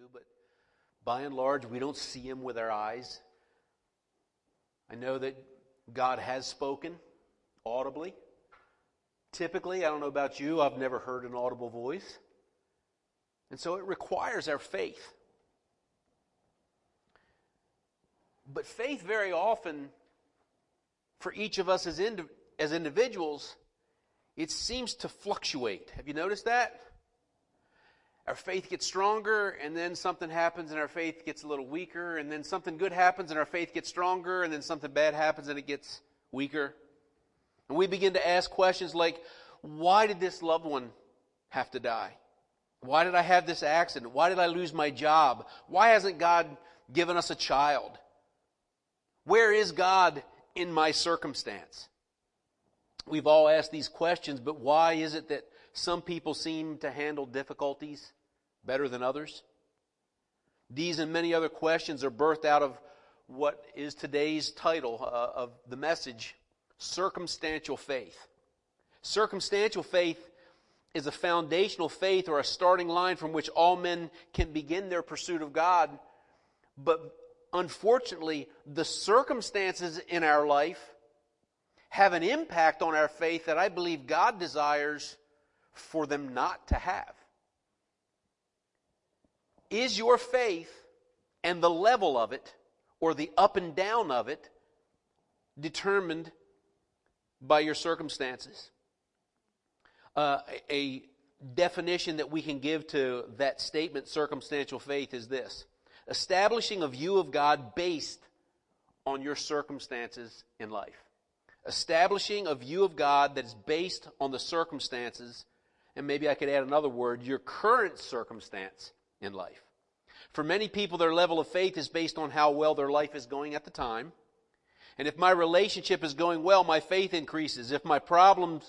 you, but by and large, we don't see Him with our eyes. I know that God has spoken audibly. Typically, I don't know about you, I've never heard an audible voice. And so it requires our faith. But faith very often, for each of us as individuals, it seems to fluctuate. Have you noticed that? Our faith gets stronger, and then something happens and our faith gets a little weaker, and then something good happens and our faith gets stronger, and then something bad happens and it gets weaker. And we begin to ask questions like, why did this loved one have to die? Why did I have this accident? Why did I lose my job? Why hasn't God given us a child? Where is God in my circumstance? We've all asked these questions, but why is it that some people seem to handle difficulties better than others? These and many other questions are birthed out of what is today's title of the message, circumstantial faith. Circumstantial faith is a foundational faith or a starting line from which all men can begin their pursuit of God. But unfortunately, the circumstances in our life have an impact on our faith that I believe God desires for them not to have. Is your faith and the level of it, or the up and down of it, determined by your circumstances? A definition that we can give to that statement, circumstantial faith, is this: establishing a view of God based on your circumstances in life. Establishing a view of God that is based on the circumstances, and maybe I could add another word, your current circumstance in life. For many people, their level of faith is based on how well their life is going at the time. And if my relationship is going well, my faith increases. If problems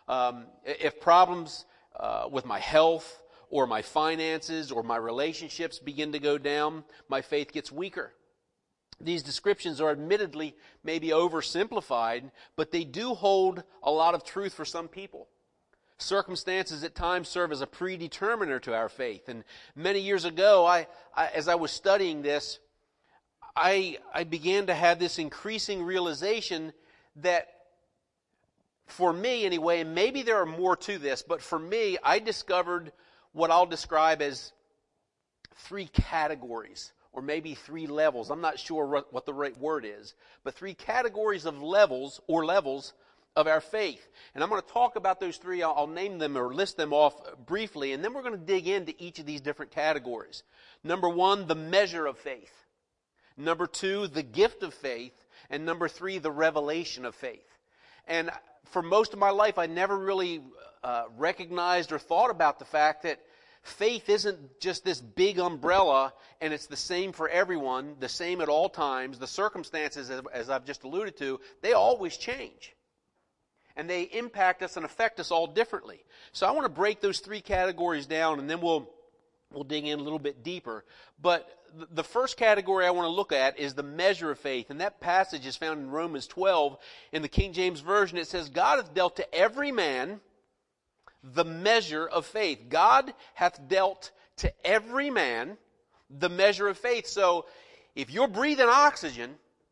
with my health or my finances or my relationships begin to go down, my faith gets weaker. These descriptions are admittedly maybe oversimplified, but they do hold a lot of truth for some people. Circumstances at times serve as a predeterminer to our faith. And many years ago, as I was studying this, I began to have this increasing realization that, for me anyway, and maybe there are more to this, but for me, I discovered what I'll describe as 3 categories, or maybe 3 levels. I'm not sure what the right word is, but 3 categories of levels of our faith. And I'm going to talk about those 3. I'll name them or list them off briefly, and then we're going to dig into each of these different categories. Number 1, the measure of faith. Number 2, the gift of faith. And number 3, the revelation of faith. And for most of my life, I never really recognized or thought about the fact that faith isn't just this big umbrella and it's the same for everyone, the same at all times. The circumstances, as I've just alluded to, they always change. And they impact us and affect us all differently. So I want to break those 3 categories down, and then we'll dig in a little bit deeper. But the first category I want to look at is the measure of faith. And that passage is found in Romans 12. In the King James Version, it says, God hath dealt to every man the measure of faith. God hath dealt to every man the measure of faith. So if you're breathing oxygen,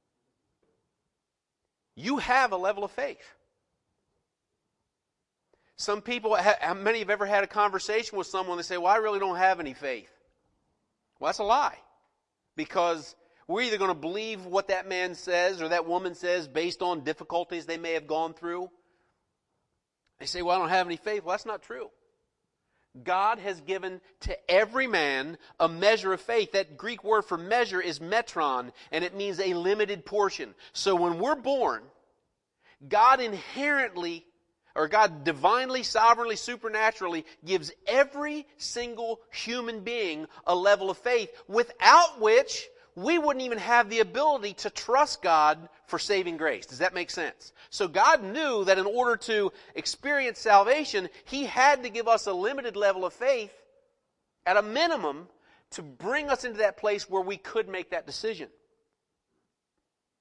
you have a level of faith. Some people, how many have ever had a conversation with someone, they say, well, I really don't have any faith. Well, that's a lie. Because we're either going to believe what that man says or that woman says based on difficulties they may have gone through. They say, well, I don't have any faith. Well, that's not true. God has given to every man a measure of faith. That Greek word for measure is metron, and it means a limited portion. So when we're born, God inherently, or God divinely, sovereignly, supernaturally gives every single human being a level of faith without which we wouldn't even have the ability to trust God for saving grace. Does that make sense? So God knew that in order to experience salvation, He had to give us a limited level of faith at a minimum to bring us into that place where we could make that decision.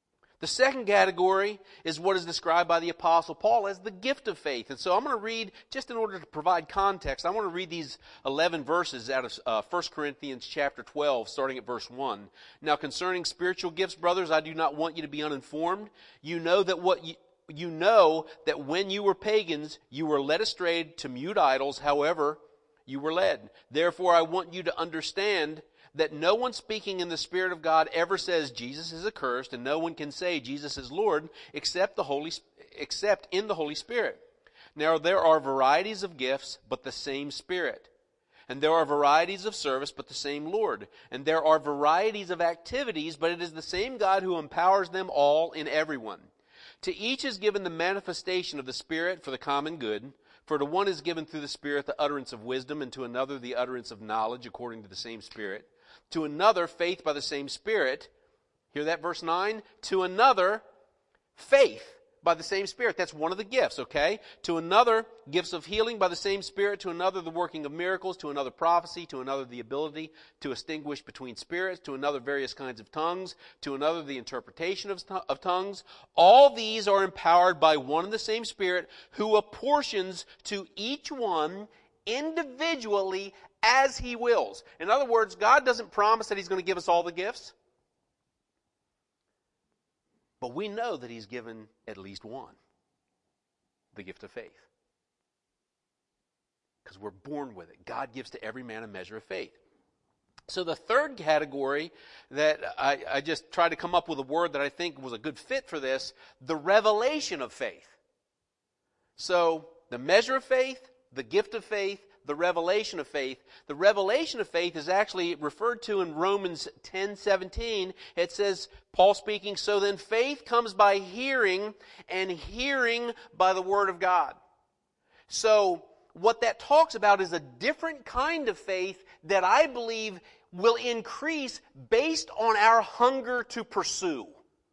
The second category is what is described by the Apostle Paul as the gift of faith. And so I'm going to read, just in order to provide context, I want to read these 11 verses out of 1 Corinthians chapter 12, starting at verse 1. Now concerning spiritual gifts, brothers, I do not want you to be uninformed. You know that when you were pagans, you were led astray to mute idols, however you were led. Therefore, I want you to understand that no one speaking in the Spirit of God ever says Jesus is accursed, and no one can say Jesus is Lord except in the Holy Spirit. Now there are varieties of gifts, but the same Spirit. And there are varieties of service, but the same Lord. And there are varieties of activities, but it is the same God who empowers them all in everyone. To each is given the manifestation of the Spirit for the common good. For to one is given through the Spirit the utterance of wisdom, and to another the utterance of knowledge according to the same Spirit. To another, faith by the same Spirit. Hear that, verse 9? To another, faith by the same Spirit. That's one of the gifts, okay? To another, gifts of healing by the same Spirit. To another, the working of miracles. To another, prophecy. To another, the ability to distinguish between spirits. To another, various kinds of tongues. To another, the interpretation of tongues. All these are empowered by one and the same Spirit, who apportions to each one individually as He wills. In other words, God doesn't promise that He's going to give us all the gifts. But we know that He's given at least one. The gift of faith. Because we're born with it. God gives to every man a measure of faith. So the third category that I just tried to come up with a word that I think was a good fit for this, the revelation of faith. So the measure of faith, the gift of faith, the revelation of faith. The revelation of faith is actually referred to in Romans 10:17. It says, Paul speaking, so then faith comes by hearing, and hearing by the word of God. So what that talks about is a different kind of faith that I believe will increase based on our hunger to pursue.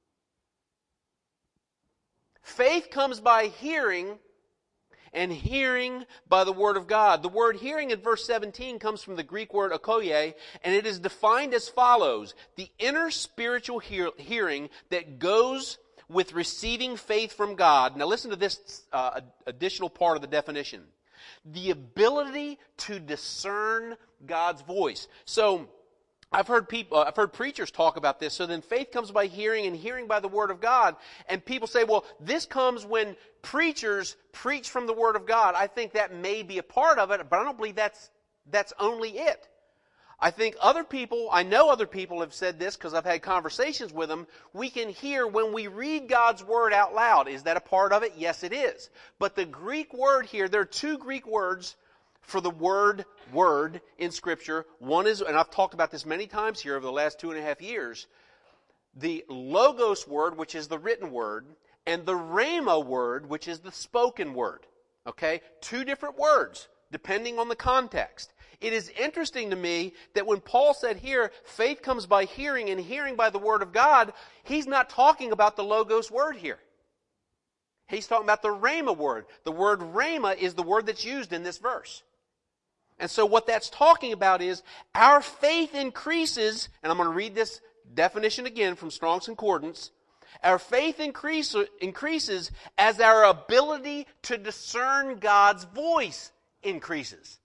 Faith comes by hearing, and hearing by the word of God. The word hearing in verse 17 comes from the Greek word akoye, and it is defined as follows: the inner spiritual hearing that goes with receiving faith from God. Now listen to this additional part of the definition. The ability to discern God's voice. So I've heard preachers talk about this. So then faith comes by hearing, and hearing by the word of God. And people say, well, this comes when preachers preach from the word of God. I think that may be a part of it, but I don't believe that's only it. I know other people have said this because I've had conversations with them. We can hear when we read God's word out loud. Is that a part of it? Yes, it is. But the Greek word here, there are two Greek words for the word in Scripture. One is, and I've talked about this many times here over the last 2.5 years, the logos word, which is the written word, and the rhema word, which is the spoken word. Okay? Two different words, depending on the context. It is interesting to me that when Paul said here, faith comes by hearing, and hearing by the word of God, he's not talking about the logos word here. He's talking about the rhema word. The word rhema is the word that's used in this verse. And so what that's talking about is our faith increases, and I'm going to read this definition again from Strong's Concordance. Our faith increases as our ability to discern God's voice increases.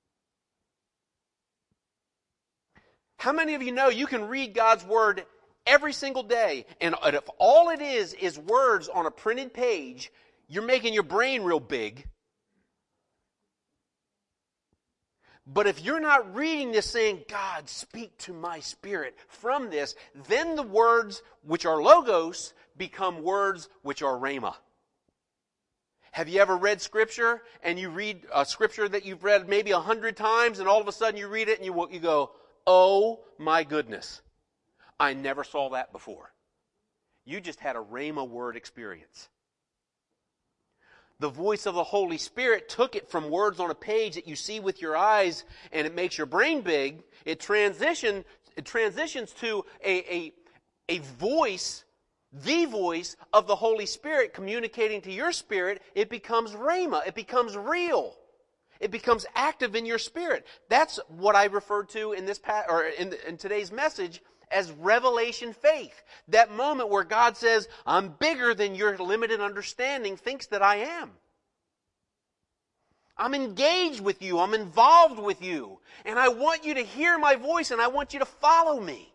How many of you know you can read God's Word every single day, and if all it is words on a printed page, you're making your brain real big. But if you're not reading this saying, God, speak to my spirit from this, then the words which are logos become words which are rhema. Have you ever read Scripture and you read a Scripture that you've read maybe 100 times and all of a sudden you read it and you go, oh my goodness, I never saw that before. You just had a rhema word experience. The voice of the Holy Spirit took it from words on a page that you see with your eyes and it makes your brain big. It transitions to a voice, the voice of the Holy Spirit communicating to your spirit. It becomes rhema. It becomes real. It becomes active in your spirit. That's what I referred to in this in today's message as revelation faith. That moment where God says, I'm bigger than your limited understanding thinks that I am. I'm engaged with you. I'm involved with you. And I want you to hear my voice and I want you to follow me.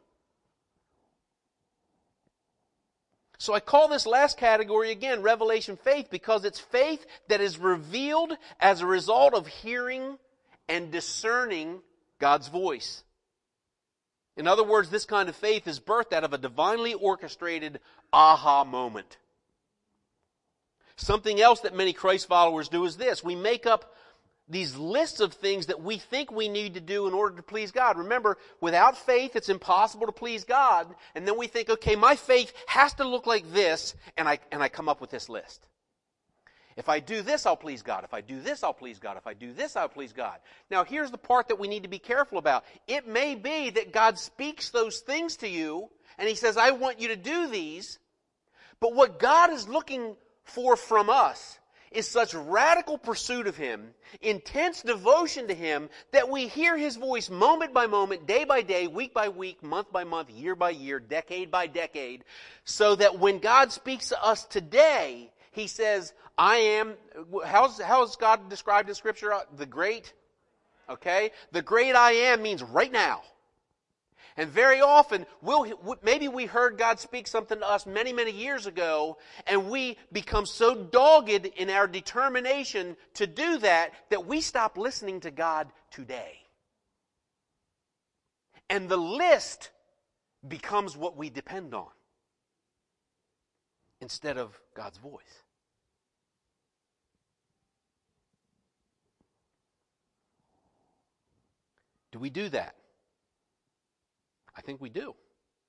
So I call this last category again, revelation faith, because it's faith that is revealed as a result of hearing and discerning God's voice. In other words, this kind of faith is birthed out of a divinely orchestrated aha moment. Something else that many Christ followers do is this. We make up these lists of things that we think we need to do in order to please God. Remember, without faith, it's impossible to please God. And then we think, okay, my faith has to look like this, and I come up with this list. If I do this, I'll please God. If I do this, I'll please God. If I do this, I'll please God. Now, here's the part that we need to be careful about. It may be that God speaks those things to you, and He says, I want you to do these. But what God is looking for from us is such radical pursuit of Him, intense devotion to Him, that we hear His voice moment by moment, day by day, week by week, month by month, year by year, decade by decade, so that when God speaks to us today, He says, I am, how is God described in Scripture? The great, okay? The great I am means right now. And very often, maybe we heard God speak something to us many, many years ago, and we become so dogged in our determination to do that we stop listening to God today. And the list becomes what we depend on instead of God's voice. Do we do that? I think we do.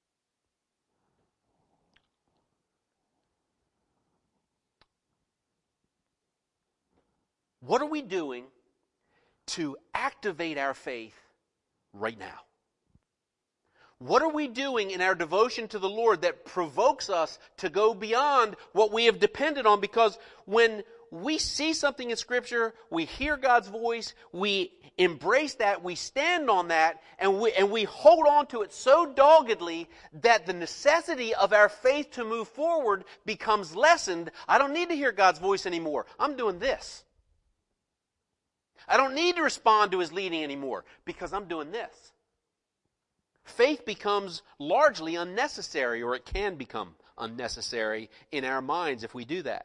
What are we doing to activate our faith right now? What are we doing in our devotion to the Lord that provokes us to go beyond what we have depended on? Because when we see something in Scripture, we hear God's voice, we embrace that, we stand on that, and we hold on to it so doggedly that the necessity of our faith to move forward becomes lessened. I don't need to hear God's voice anymore. I'm doing this. I don't need to respond to His leading anymore because I'm doing this. Faith becomes largely unnecessary, or it can become unnecessary in our minds if we do that.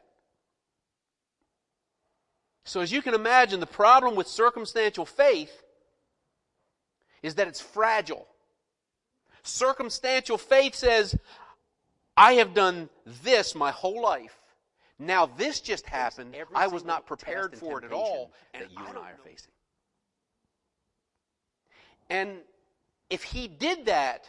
So as you can imagine, the problem with circumstantial faith is that it's fragile. Circumstantial faith says, I have done this my whole life. Now this just happened. I was not prepared for it at all, and you and I are facing. And if He did that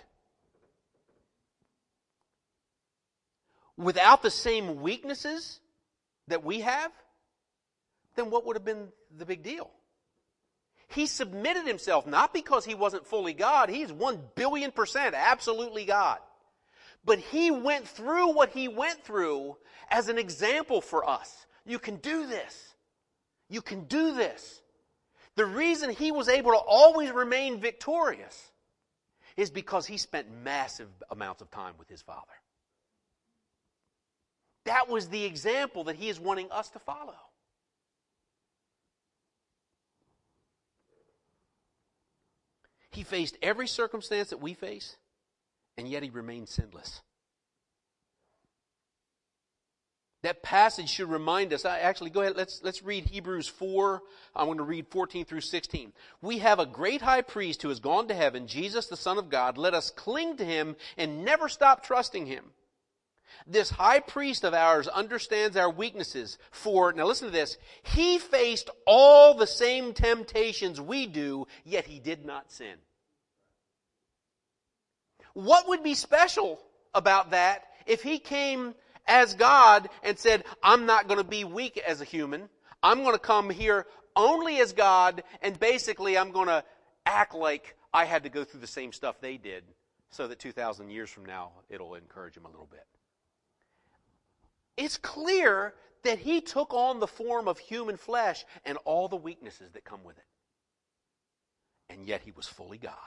without the same weaknesses that we have, then what would have been the big deal? He submitted Himself not because He wasn't fully God. He's 1,000,000,000% absolutely God. But He went through what He went through as an example for us. You can do this. You can do this. The reason He was able to always remain victorious is because He spent massive amounts of time with His Father. That was the example that He is wanting us to follow. He faced every circumstance that we face, and yet He remained sinless. That passage should remind us. Actually, go ahead. Let's read Hebrews 4. I'm going to read 14 through 16. We have a great high priest who has gone to heaven, Jesus, the Son of God. Let us cling to Him and never stop trusting Him. This high priest of ours understands our weaknesses. For, now listen to this, He faced all the same temptations we do, yet He did not sin. What would be special about that if He came as God and said, I'm not going to be weak as a human. I'm going to come here only as God, and basically I'm going to act like I had to go through the same stuff they did so that 2,000 years from now it'll encourage Him a little bit. it's clear that he took on the form of human flesh and all the weaknesses that come with it. And yet he was fully God,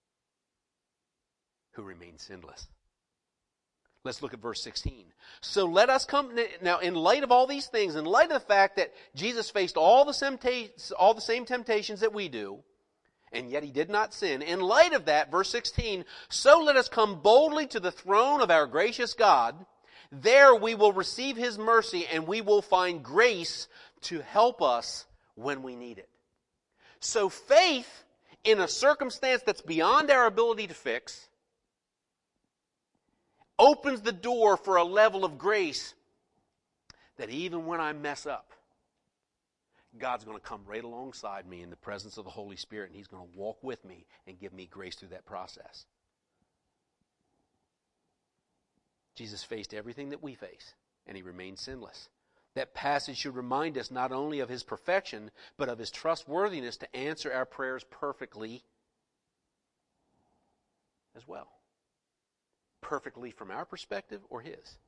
who remained sinless. Let's look at verse 16. So let us come, now in light of all these things, in light of the fact that Jesus faced all the same temptations that we do, and yet he did not sin, in light of that, verse 16, so let us come boldly to the throne of our gracious God. There we will receive his mercy and we will find grace to help us when we need it. So faith in a circumstance that's beyond our ability to fix opens the door for a level of grace that even when I mess up, God's going to come right alongside me in the presence of the Holy Spirit, and he's going to walk with me and give me grace through that process. Jesus faced everything that we face, and he remained sinless. That passage should remind us not only of his perfection, but of his trustworthiness to answer our prayers perfectly as well. Perfectly from our perspective or his.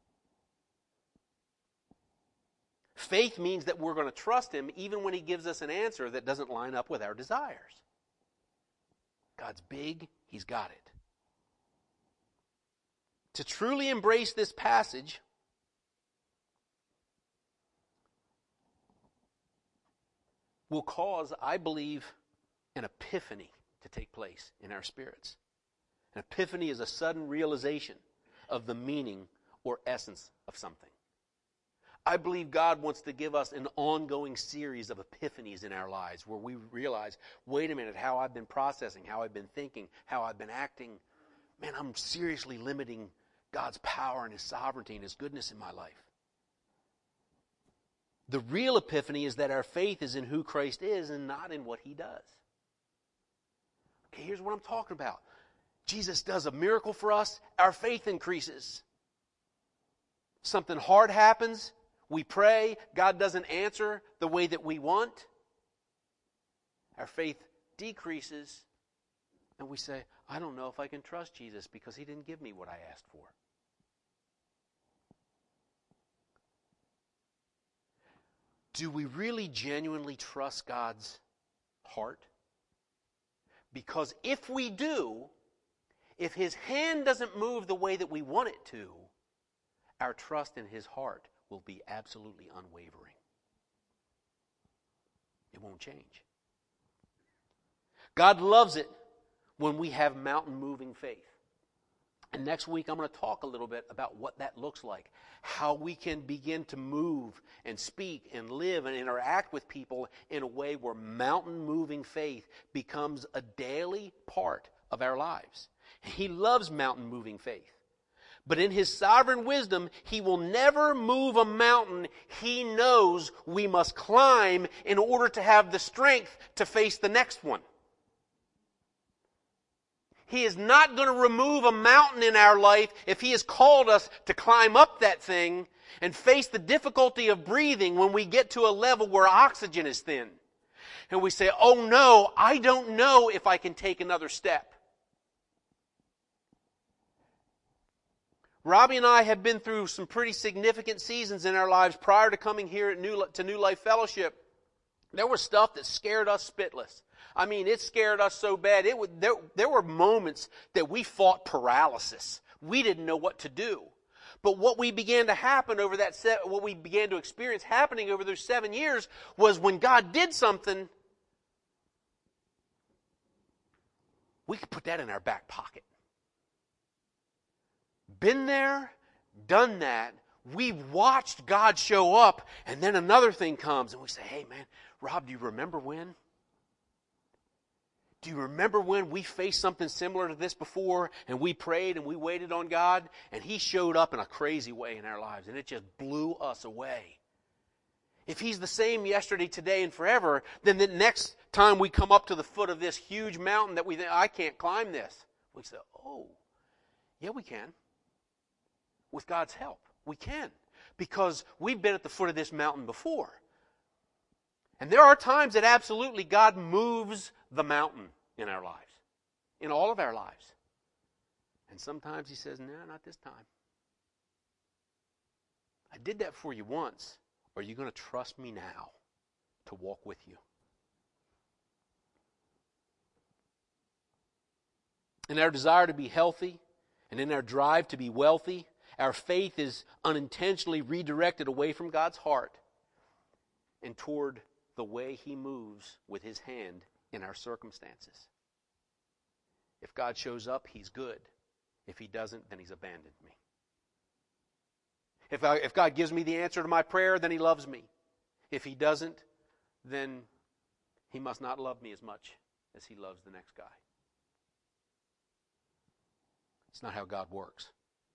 Faith means that we're going to trust him even when he gives us an answer that doesn't line up with our desires. God's big, he's got it. To truly embrace this passage, will cause, I believe, an epiphany to take place in our spirits. An epiphany is a sudden realization of the meaning or essence of something. I believe God wants to give us an ongoing series of epiphanies in our lives where we realize, wait a minute, how I've been processing, how I've been thinking, how I've been acting. Man, I'm seriously limiting God's power and his sovereignty and his goodness in my life. The real epiphany is that our faith is in who Christ is and not in what he does. Okay, here's what I'm talking about. Jesus does a miracle for us, our faith increases. Something hard happens, we pray, God doesn't answer the way that we want. Our faith decreases, and we say, I don't know if I can trust Jesus because he didn't give me what I asked for. Do we really genuinely trust God's heart? Because if we do, if his hand doesn't move the way that we want it to, our trust in his heart will be absolutely unwavering. It won't change. God loves it when we have mountain-moving faith. And next week I'm going to talk a little bit about what that looks like. How we can begin to move and speak and live and interact with people in a way where mountain-moving faith becomes a daily part of our lives. He loves mountain-moving faith. But in his sovereign wisdom, he will never move a mountain he knows we must climb in order to have the strength to face the next one. He is not going to remove a mountain in our life if he has called us to climb up that thing and face the difficulty of breathing when we get to a level where oxygen is thin. And we say, oh no, I don't know if I can take another step. Robbie and I have been through some pretty significant seasons in our lives prior to coming here to New Life Fellowship. There was stuff that scared us spitless. I mean, it scared us so bad. There were moments that we fought paralysis. We didn't know what to do. But what we began to happen over what we began to experience happening over those 7 years was when God did something, we could put that in our back pocket. Been there, done that. We've watched God show up, and then another thing comes, and we say, hey man, Rob, do you remember when? Do you remember when we faced something similar to this before, and we prayed and we waited on God, and he showed up in a crazy way in our lives, and it just blew us away. If he's the same yesterday, today, and forever, then the next time we come up to the foot of this huge mountain that we think, I can't climb this, we say, oh, yeah, we can. With God's help, we can. Because we've been at the foot of this mountain before. And there are times that absolutely God moves the mountain in our lives. In all of our lives. And sometimes he says, no, not this time. I did that for you once. Are you going to trust me now to walk with you? In our desire to be healthy and in our drive to be wealthy, our faith is unintentionally redirected away from God's heart and toward the way He moves with His hand in our circumstances. If God shows up, He's good. If He doesn't, then He's abandoned me. If God gives me the answer to my prayer, then He loves me. If He doesn't, then He must not love me as much as He loves the next guy. It's not how God works.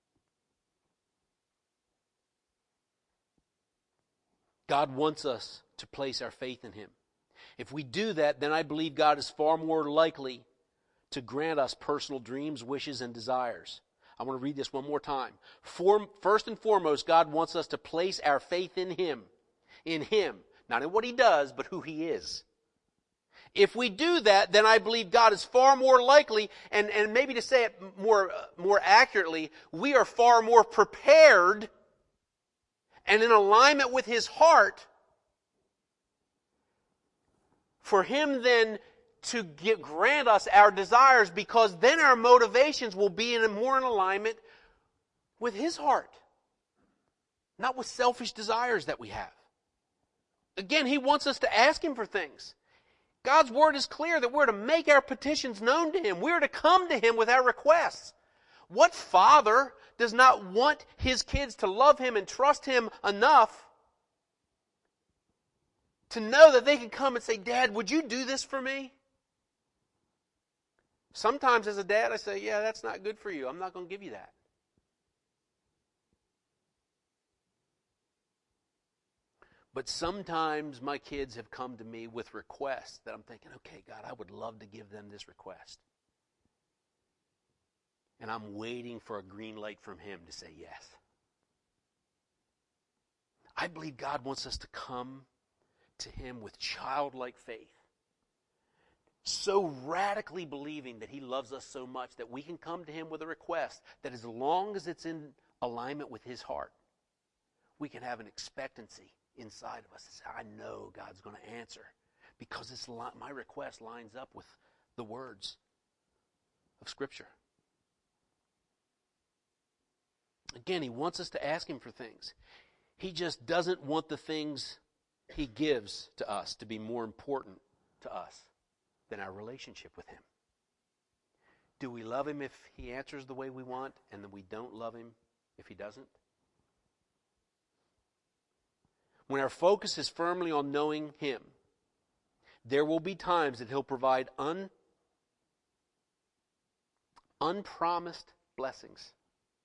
God wants us to place our faith in Him. If we do that, then I believe God is far more likely to grant us personal dreams, wishes, and desires. I want to read this one more time. First and foremost, God wants us to place our faith in Him. In Him. Not in what He does, but who He is. If we do that, then I believe God is far more likely, and maybe to say it more accurately, we are far more prepared and in alignment with His heart for Him then to grant us our desires, because then our motivations will be more in alignment with His heart, not with selfish desires that we have. Again, He wants us to ask Him for things. God's Word is clear that we're to make our petitions known to Him. We're to come to Him with our requests. What father does not want his kids to love Him and trust Him enough to know that they can come and say, Dad, would you do this for me? Sometimes as a dad, I say, yeah, that's not good for you. I'm not going to give you that. But sometimes my kids have come to me with requests that I'm thinking, okay, God, I would love to give them this request. And I'm waiting for a green light from Him to say yes. I believe God wants us to come to Him with childlike faith. So radically believing that He loves us so much that we can come to Him with a request that as long as it's in alignment with His heart, we can have an expectancy inside of us. I know God's going to answer because my request lines up with the words of Scripture. Again, He wants us to ask Him for things. He just doesn't want the things He gives to us to be more important to us than our relationship with Him. Do we love Him if He answers the way we want, and then we don't love Him if He doesn't? When our focus is firmly on knowing Him, there will be times that He'll provide unpromised blessings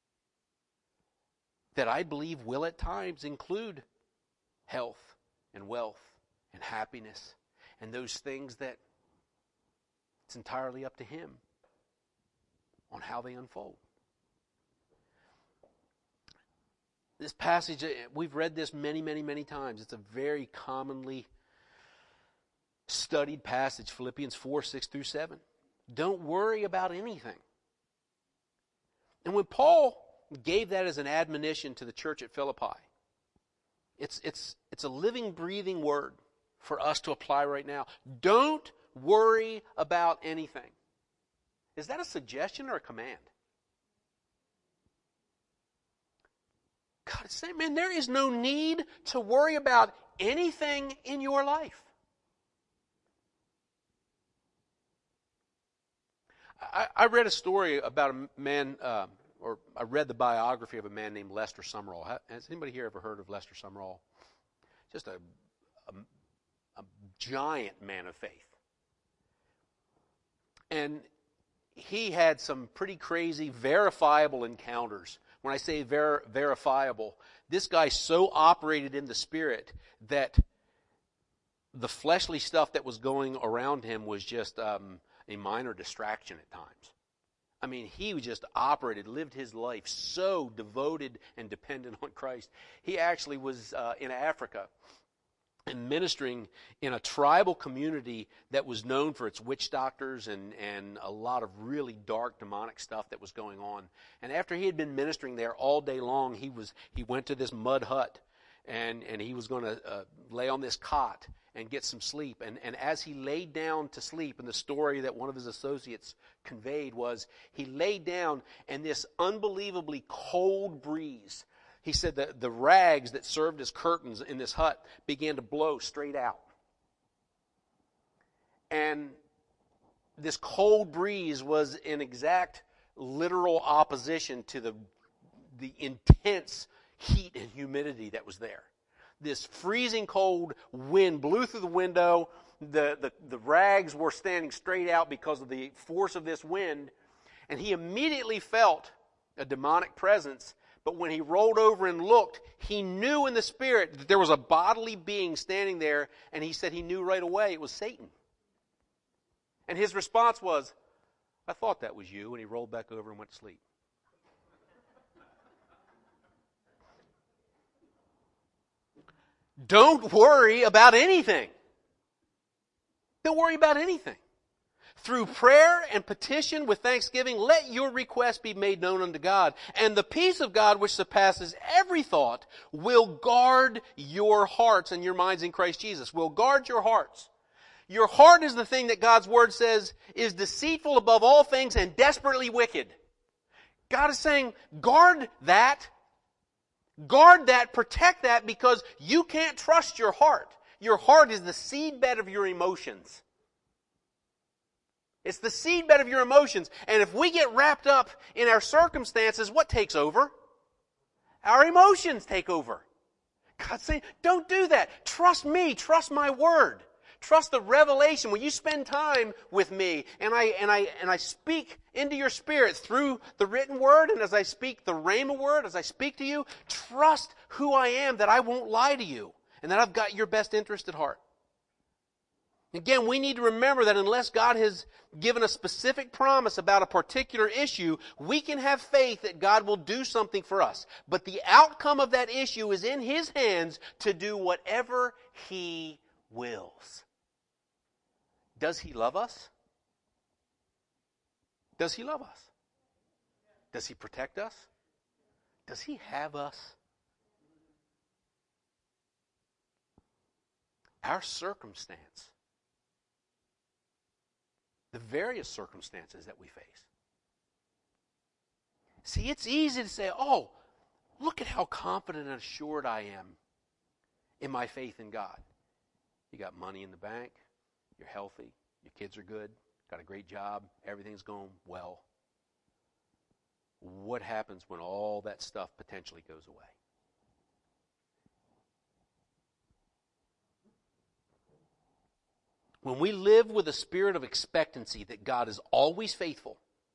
that I believe will at times include health and wealth and happiness and those things that it's entirely up to Him on how they unfold. This passage, we've read this many, many, many times. It's a very commonly studied passage, Philippians 4, 6 through 7. Don't worry about anything. And when Paul gave that as an admonition to the church at Philippi, it's a living, breathing word for us to apply right now. Don't worry about anything. Is that a suggestion or a command? God is saying, man, there is no need to worry about anything in your life. I read a story about a man, or I read the biography of a man named Lester Sumrall. Has anybody here ever heard of Lester Sumrall? Just a giant man of faith. And he had some pretty crazy, verifiable encounters. When I say verifiable, this guy so operated in the Spirit that the fleshly stuff that was going around him was just a minor distraction at times. I mean, he just lived his life so devoted and dependent on Christ. He actually was in Africa, and ministering in a tribal community that was known for its witch doctors and a lot of really dark demonic stuff that was going on. And after he had been ministering there all day long, he went to this mud hut and he was going to lay on this cot and get some sleep. And as he laid down to sleep, and the story that one of his associates conveyed was he laid down and this unbelievably cold breeze, he said that the rags that served as curtains in this hut began to blow straight out. And this cold breeze was in exact literal opposition to the intense heat and humidity that was there. This freezing cold wind blew through the window. The rags were standing straight out because of the force of this wind. And he immediately felt a demonic presence. But when he rolled over and looked, he knew in the spirit that there was a bodily being standing there. And he said he knew right away it was Satan. And his response was, "I thought that was you." And he rolled back over and went to sleep. Don't worry about anything. Don't worry about anything. Through prayer and petition with thanksgiving, let your request be made known unto God. And the peace of God, which surpasses every thought, will guard your hearts and your minds in Christ Jesus. Will guard your hearts. Your heart is the thing that God's Word says is deceitful above all things and desperately wicked. God is saying, guard that. Guard that, protect that, because you can't trust your heart. Your heart is the seedbed of your emotions. It's the seedbed of your emotions. And if we get wrapped up in our circumstances, what takes over? Our emotions take over. God's saying, don't do that. Trust me. Trust my word. Trust the revelation. When you spend time with me and I speak into your spirit through the written word, and as I speak the rhema word, as I speak to you, trust who I am, that I won't lie to you, and that I've got your best interest at heart. Again, we need to remember that unless God has given a specific promise about a particular issue, we can have faith that God will do something for us. But the outcome of that issue is in His hands to do whatever He wills. Does He love us? Does He love us? Does He protect us? Does He have us? Our circumstance, the various circumstances that we face. See, it's easy to say, oh, look at how confident and assured I am in my faith in God. You got money in the bank. You're healthy. Your kids are good. Got a great job. Everything's going well. What happens when all that stuff potentially goes away? When we live with a spirit of expectancy that God is always faithful,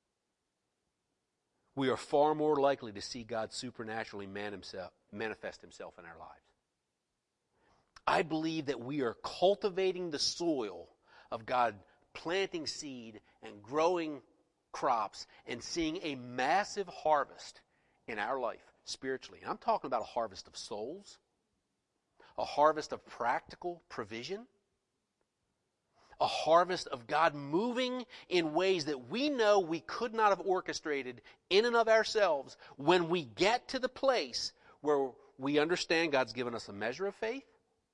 we are far more likely to see God supernaturally manifest Himself in our lives. I believe that we are cultivating the soil of God, planting seed and growing crops and seeing a massive harvest in our life spiritually. And I'm talking about a harvest of souls, a harvest of practical provision, a harvest of God moving in ways that we know we could not have orchestrated in and of ourselves when we get to the place where we understand God's given us a measure of faith.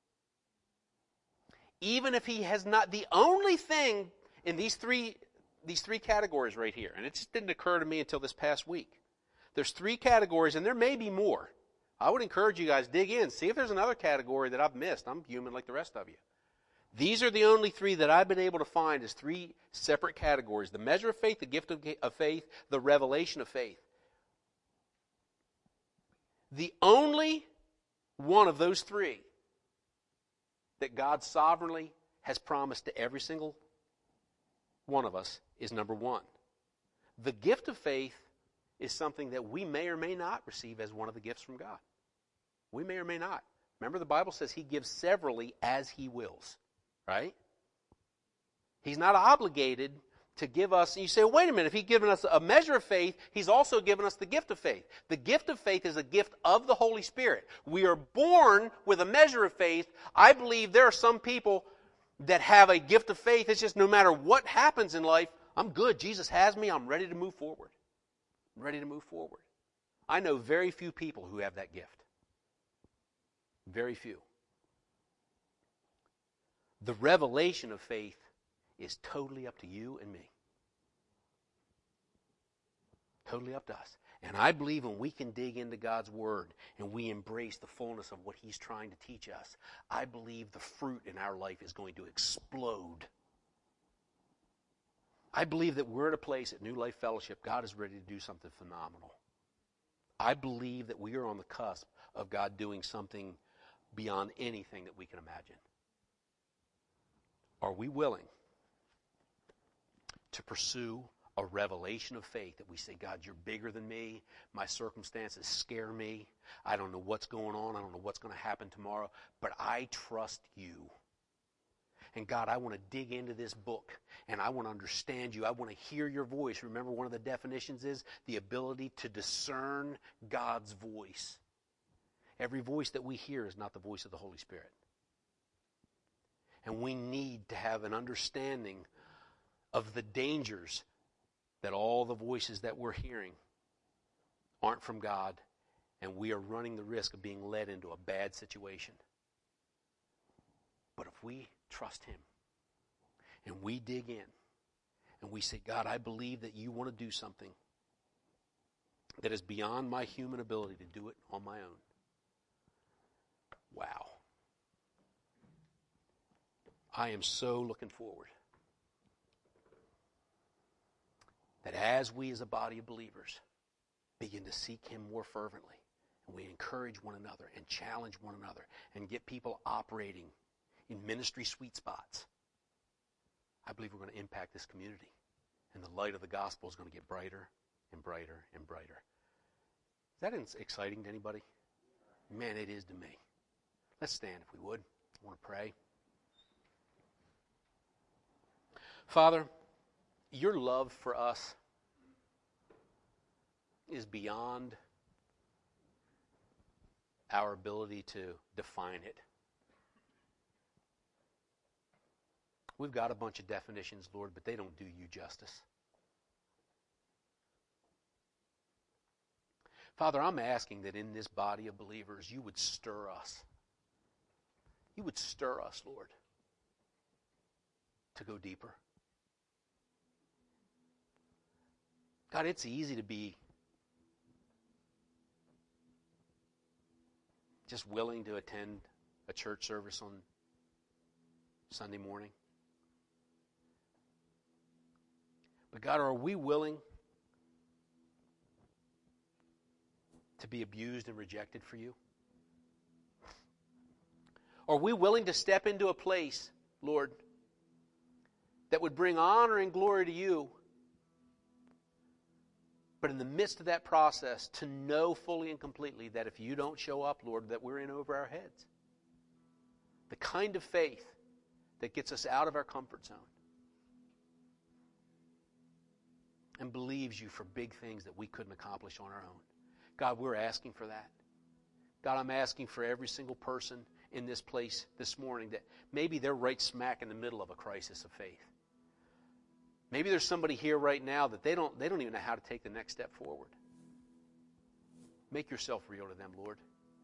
Even if He has not, the only thing in these three categories right here, and it just didn't occur to me until this past week. There's 3 categories, and there may be more. I would encourage you guys, dig in, see if there's another category that I've missed. I'm human like the rest of you. These are the only 3 that I've been able to find as 3 separate categories. The measure of faith, the gift of faith, the revelation of faith. The only one of those 3 that God sovereignly has promised to every single one of us is number 1. The gift of faith is something that we may or may not receive as one of the gifts from God. We may or may not. Remember, the Bible says He gives severally as He wills, right? He's not obligated to give us, and you say, wait a minute, if He's given us a measure of faith, He's also given us the gift of faith. The gift of faith is a gift of the Holy Spirit. We are born with a measure of faith. I believe there are some people that have a gift of faith. It's just no matter what happens in life, I'm good. Jesus has me. I'm ready to move forward. I'm ready to move forward. I know very few people who have that gift. Very few. The revelation of faith is totally up to you and me. Totally up to us. And I believe when we can dig into God's Word and we embrace the fullness of what He's trying to teach us, I believe the fruit in our life is going to explode. I believe that we're at a place at New Life Fellowship, God is ready to do something phenomenal. I believe that we are on the cusp of God doing something beyond anything that we can imagine. Are we willing to pursue a revelation of faith that we say, God, you're bigger than me. My circumstances scare me. I don't know what's going on. I don't know what's going to happen tomorrow, but I trust you. And God, I want to dig into this book, and I want to understand you. I want to hear your voice. Remember, one of the definitions is the ability to discern God's voice. Every voice that we hear is not the voice of the Holy Spirit. And we need to have an understanding of the dangers that all the voices that we're hearing aren't from God, and we are running the risk of being led into a bad situation. But if we trust Him and we dig in and we say, God, I believe that you want to do something that is beyond my human ability to do it on my own. Wow. I am so looking forward that as we as a body of believers begin to seek Him more fervently, and we encourage one another and challenge one another and get people operating in ministry sweet spots, I believe we're going to impact this community. And the light of the gospel is going to get brighter and brighter and brighter. Is that exciting to anybody? Man, it is to me. Let's stand if we would. I want to pray. Father, your love for us is beyond our ability to define it. We've got a bunch of definitions, Lord, but they don't do you justice. Father, I'm asking that in this body of believers, you would stir us. You would stir us, Lord, to go deeper. God, it's easy to be just willing to attend a church service on Sunday morning. But God, are we willing to be abused and rejected for you? Are we willing to step into a place, Lord, that would bring honor and glory to you, but in the midst of that process, to know fully and completely that if you don't show up, Lord, that we're in over our heads? The kind of faith that gets us out of our comfort zone and believes you for big things that we couldn't accomplish on our own. God, we're asking for that. God, I'm asking for every single person in this place this morning that maybe they're right smack in the middle of a crisis of faith. Maybe there's somebody here right now that they don't even know how to take the next step forward. Make yourself real to them, Lord.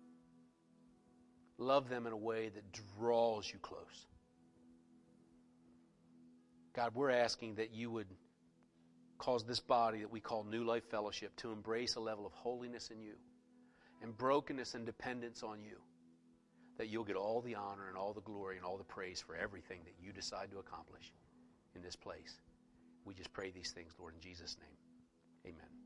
Love them in a way that draws you close. God, we're asking that you would cause this body that we call New Life Fellowship to embrace a level of holiness in you and brokenness and dependence on you, that you'll get all the honor and all the glory and all the praise for everything that you decide to accomplish in this place. We just pray these things, Lord, in Jesus' name. Amen.